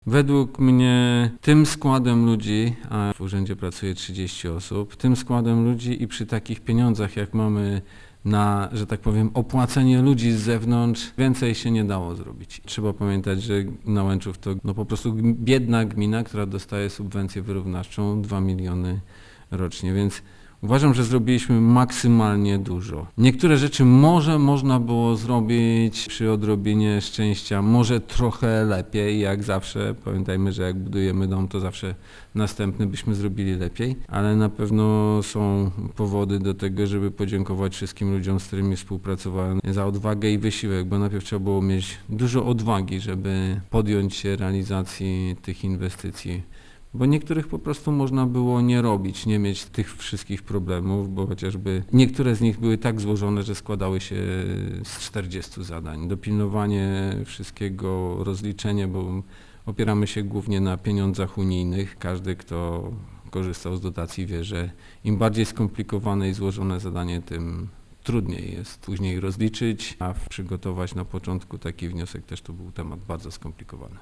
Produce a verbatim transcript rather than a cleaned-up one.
Według mnie tym składem ludzi, a w urzędzie pracuje trzydzieści osób, tym składem ludzi i przy takich pieniądzach jak mamy na, że tak powiem, opłacenie ludzi z zewnątrz, więcej się nie dało zrobić. Trzeba pamiętać, że Nałęczów to no, po prostu biedna gmina, która dostaje subwencję wyrównawczą dwa miliony rocznie, więc uważam, że zrobiliśmy maksymalnie dużo. Niektóre rzeczy może można było zrobić przy odrobinie szczęścia, może trochę lepiej, jak zawsze. Pamiętajmy, że jak budujemy dom, to zawsze następny byśmy zrobili lepiej, ale na pewno są powody do tego, żeby podziękować wszystkim ludziom, z którymi współpracowałem za odwagę i wysiłek, bo najpierw trzeba było mieć dużo odwagi, żeby podjąć się realizacji tych inwestycji. Bo niektórych po prostu można było nie robić, nie mieć tych wszystkich problemów, bo chociażby niektóre z nich były tak złożone, że składały się z czterdziestu zadań. Dopilnowanie wszystkiego, rozliczenie, bo opieramy się głównie na pieniądzach unijnych. Każdy, kto korzystał z dotacji, wie, że im bardziej skomplikowane i złożone zadanie, tym trudniej jest później rozliczyć, a przygotować na początku taki wniosek też to był temat bardzo skomplikowany.